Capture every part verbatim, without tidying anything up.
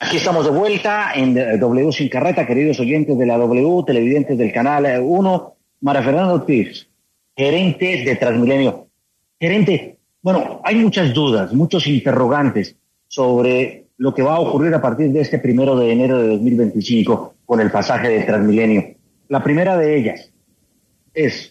Aquí estamos de vuelta en W Sin Carreta, queridos oyentes de la W, televidentes del canal uno. María Fernanda Ortiz, gerente de Transmilenio. Gerente, bueno, hay muchas dudas, muchos interrogantes sobre lo que va a ocurrir a partir de este primero de enero de dos mil veinticinco con el pasaje de Transmilenio. La primera de ellas es,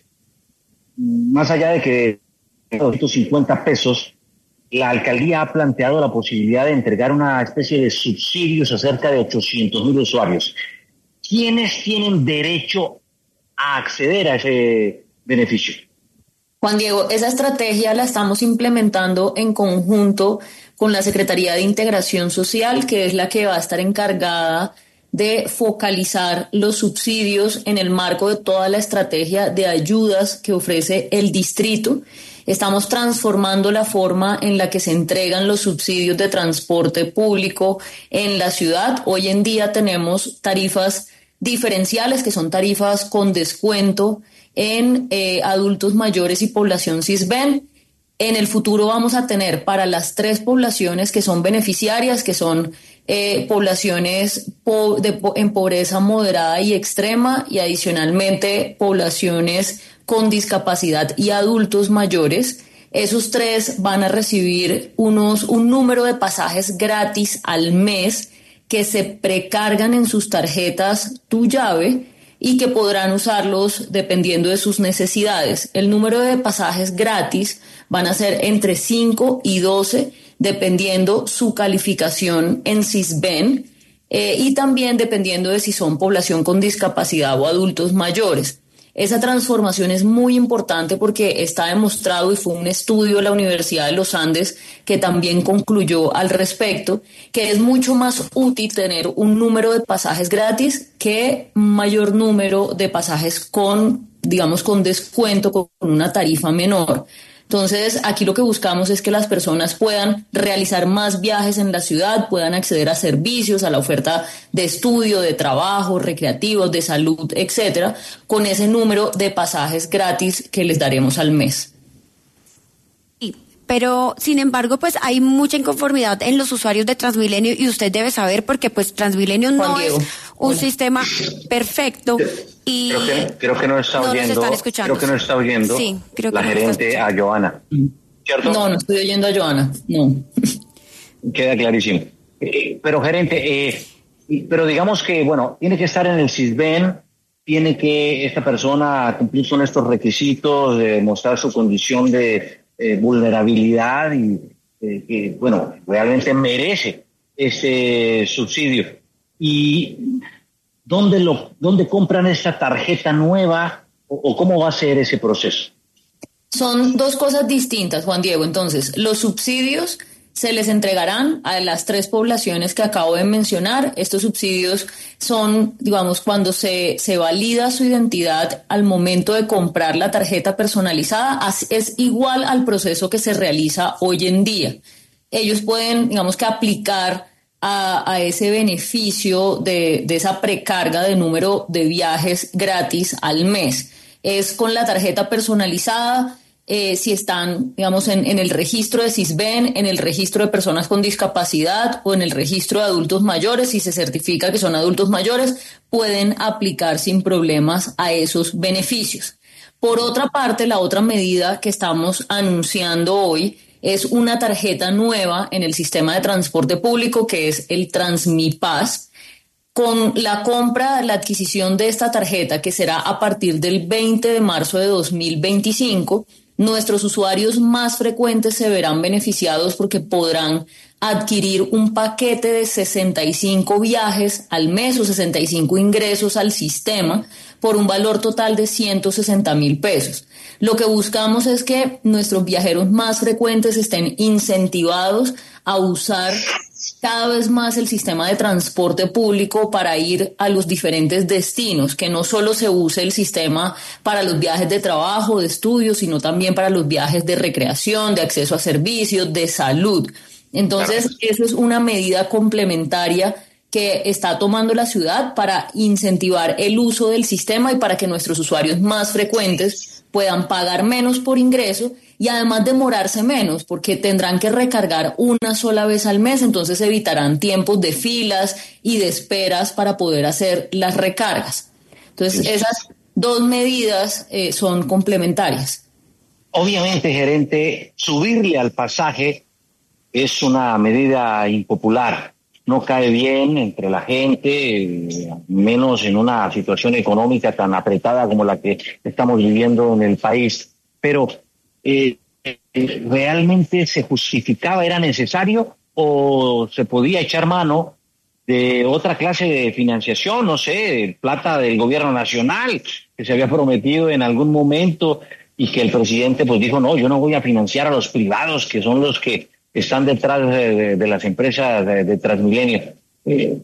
más allá de que doscientos cincuenta pesos, la alcaldía ha planteado la posibilidad de entregar una especie de subsidios a cerca de ochocientos mil usuarios. ¿Quiénes tienen derecho a acceder a ese beneficio? Juan Diego, esa estrategia la estamos implementando en conjunto con la Secretaría de Integración Social, que es la que va a estar encargada de focalizar los subsidios en el marco de toda la estrategia de ayudas que ofrece el distrito. Estamos transformando la forma en la que se entregan los subsidios de transporte público en la ciudad. Hoy en día tenemos tarifas diferenciales, que son tarifas con descuento en eh, adultos mayores y población Sisbén. En el futuro vamos a tener para las tres poblaciones que son beneficiarias, que son eh, poblaciones po- de, po- en pobreza moderada y extrema, y adicionalmente poblaciones con discapacidad y adultos mayores. Esos tres van a recibir unos un número de pasajes gratis al mes que se precargan en sus tarjetas Tu Llave y que podrán usarlos dependiendo de sus necesidades. El número de pasajes gratis van a ser entre cinco y doce, dependiendo su calificación en Sisbén, eh, y también dependiendo de si son población con discapacidad o adultos mayores. Esa transformación es muy importante porque está demostrado, y fue un estudio de la Universidad de los Andes que también concluyó al respecto, que es mucho más útil tener un número de pasajes gratis que mayor número de pasajes con, digamos, con descuento, con una tarifa menor. Entonces, aquí lo que buscamos es que las personas puedan realizar más viajes en la ciudad, puedan acceder a servicios, a la oferta de estudio, de trabajo, recreativos, de salud, etcétera, con ese número de pasajes gratis que les daremos al mes. Pero, sin embargo, pues hay mucha inconformidad en los usuarios de Transmilenio, y usted debe saber, porque pues Transmilenio no Juan Diego. es un Hola. sistema perfecto. Y Creo que, creo que no está no oyendo, nos están escuchando. creo que no está oyendo Sí, creo que la no nos gerente está a Joana, ¿cierto? No, no estoy oyendo a Joana, no. Queda clarísimo. Eh, pero gerente, eh, pero digamos que, bueno, tiene que estar en el Sisbén, tiene que esta persona cumplir con estos requisitos, de mostrar su condición de eh, vulnerabilidad y eh, que, bueno, realmente merece ese subsidio. ¿Y dónde lo, dónde compran esta tarjeta nueva o, o cómo va a ser ese proceso? Son dos cosas distintas, Juan Diego. Entonces, los subsidios se les entregarán a las tres poblaciones que acabo de mencionar. Estos subsidios son, digamos, cuando se, se valida su identidad al momento de comprar la tarjeta personalizada, es igual al proceso que se realiza hoy en día. Ellos pueden, digamos, que aplicar a, a ese beneficio de, de esa precarga de número de viajes gratis al mes. Es con la tarjeta personalizada. Eh, si están, digamos, en, en el registro de Sisbén, en el registro de personas con discapacidad o en el registro de adultos mayores, si se certifica que son adultos mayores, pueden aplicar sin problemas a esos beneficios. Por otra parte, la otra medida que estamos anunciando hoy es una tarjeta nueva en el sistema de transporte público, que es el TransmiPass. Con la compra, la adquisición de esta tarjeta, que será a partir del veinte de marzo de dos mil veinticinco, nuestros usuarios más frecuentes se verán beneficiados porque podrán adquirir un paquete de sesenta y cinco viajes al mes o sesenta y cinco ingresos al sistema por un valor total de ciento sesenta mil pesos. Lo que buscamos es que nuestros viajeros más frecuentes estén incentivados a usar cada vez más el sistema de transporte público para ir a los diferentes destinos, que no solo se use el sistema para los viajes de trabajo, de estudio, sino también para los viajes de recreación, de acceso a servicios, de salud. Entonces, eso es una medida complementaria que está tomando la ciudad para incentivar el uso del sistema y para que nuestros usuarios más frecuentes puedan pagar menos por ingreso y además demorarse menos porque tendrán que recargar una sola vez al mes, entonces evitarán tiempos de filas y de esperas para poder hacer las recargas. Entonces esas dos medidas eh, son complementarias. Obviamente, gerente, subirle al pasaje es una medida impopular. No cae bien entre la gente, menos en una situación económica tan apretada como la que estamos viviendo en el país. Pero, eh, ¿realmente se justificaba, era necesario o se podía echar mano de otra clase de financiación? No sé, plata del gobierno nacional que se había prometido en algún momento y que el presidente pues dijo, no, yo no voy a financiar a los privados que son los que están detrás de, de, de las empresas de, de Transmilenio. Eh,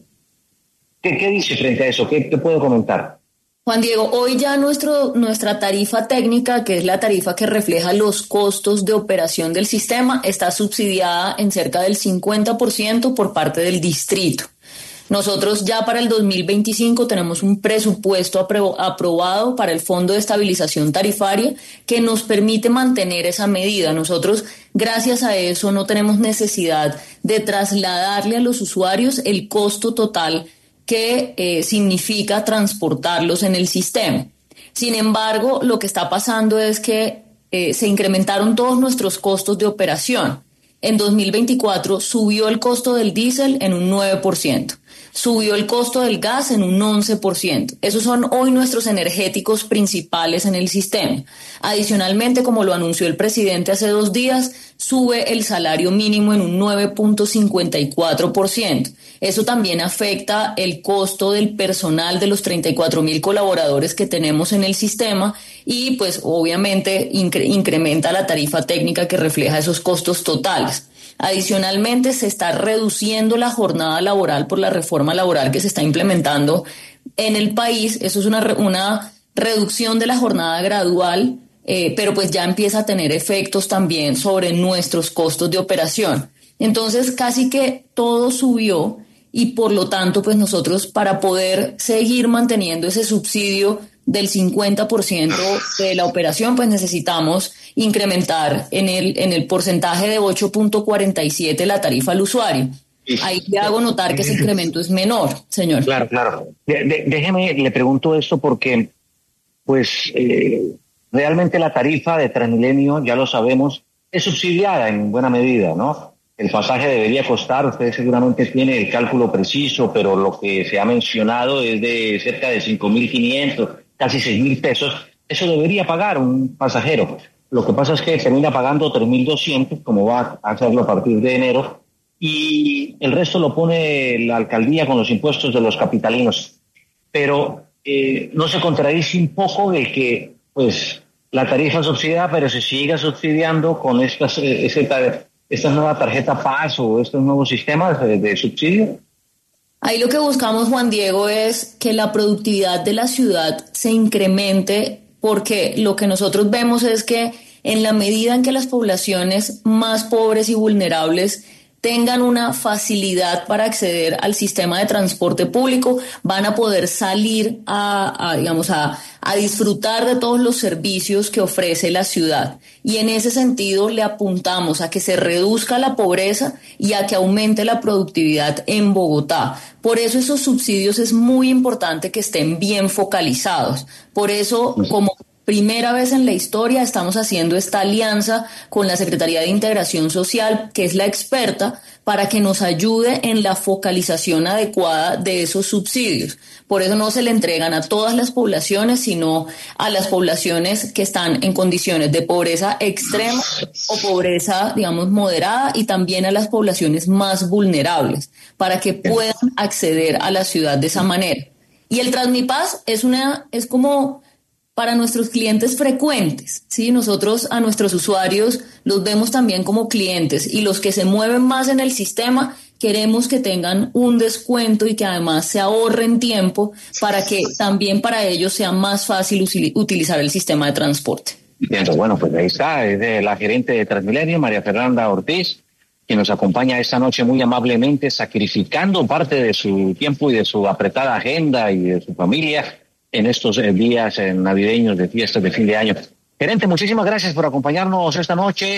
¿qué, ¿Qué dice frente a eso? ¿Qué, qué puedo comentar? Juan Diego, hoy ya nuestro, nuestra tarifa técnica, que es la tarifa que refleja los costos de operación del sistema, está subsidiada en cerca del cincuenta por ciento por parte del distrito. Nosotros ya para el dos mil veinticinco tenemos un presupuesto apro- aprobado para el Fondo de Estabilización Tarifaria que nos permite mantener esa medida. Nosotros, gracias a eso, no tenemos necesidad de trasladarle a los usuarios el costo total que eh, significa transportarlos en el sistema. Sin embargo, lo que está pasando es que eh, se incrementaron todos nuestros costos de operación. En dos mil veinticuatro subió el costo del diésel en un nueve por ciento. Subió el costo del gas en un once por ciento. Esos son hoy nuestros energéticos principales en el sistema. Adicionalmente, como lo anunció el presidente hace dos días, sube el salario mínimo en un nueve punto cincuenta y cuatro por ciento. Eso también afecta el costo del personal de los treinta y cuatro mil colaboradores que tenemos en el sistema y pues obviamente incre- incrementa la tarifa técnica que refleja esos costos totales. Adicionalmente, se está reduciendo la jornada laboral por la reforma laboral que se está implementando en el país. Eso es una, una reducción de la jornada gradual, eh, pero pues ya empieza a tener efectos también sobre nuestros costos de operación. Entonces, casi que todo subió y por lo tanto, pues nosotros para poder seguir manteniendo ese subsidio del cincuenta por ciento de la operación, pues necesitamos incrementar en el en el porcentaje de ocho punto cuarenta y siete la tarifa al usuario. Ahí le hago notar que ese incremento es menor, señor. Claro, claro. De, de, déjeme, le pregunto esto porque, pues, eh, realmente la tarifa de Transmilenio, ya lo sabemos, es subsidiada en buena medida, ¿no? El pasaje debería costar, usted seguramente tiene el cálculo preciso, pero lo que se ha mencionado es de cerca de cinco mil quinientos, casi seis mil pesos. Eso debería pagar un pasajero. Lo que pasa es que termina pagando tres mil doscientos, como va a hacerlo a partir de enero, y el resto lo pone la alcaldía con los impuestos de los capitalinos. Pero eh, no se contradice un poco de que, pues, la tarifa subsidiada, pero se siga subsidiando con estas, eh, esta, esta nueva tarjeta Paz o estos nuevos sistemas de, de subsidio. Ahí lo que buscamos, Juan Diego, es que la productividad de la ciudad se incremente, porque lo que nosotros vemos es que en la medida en que las poblaciones más pobres y vulnerables tengan una facilidad para acceder al sistema de transporte público, van a poder salir a, a digamos, a, a disfrutar de todos los servicios que ofrece la ciudad. Y en ese sentido le apuntamos a que se reduzca la pobreza y a que aumente la productividad en Bogotá. Por eso esos subsidios es muy importante que estén bien focalizados. Por eso, como primera vez en la historia estamos haciendo esta alianza con la Secretaría de Integración Social, que es la experta, para que nos ayude en la focalización adecuada de esos subsidios. Por eso no se le entregan a todas las poblaciones, sino a las poblaciones que están en condiciones de pobreza extrema o pobreza, digamos, moderada, y también a las poblaciones más vulnerables, para que puedan acceder a la ciudad de esa manera. Y el Transmipaz es una, es como para nuestros clientes frecuentes, ¿sí? Nosotros a nuestros usuarios los vemos también como clientes, y los que se mueven más en el sistema queremos que tengan un descuento y que además se ahorren tiempo para que también para ellos sea más fácil utilizar el sistema de transporte. Entiendo. Bueno, pues ahí está, es de la gerente de Transmilenio, María Fernanda Ortiz, quien nos acompaña esta noche muy amablemente, sacrificando parte de su tiempo y de su apretada agenda y de su familia en estos días navideños de fiestas de fin de año. Gerente, muchísimas gracias por acompañarnos esta noche.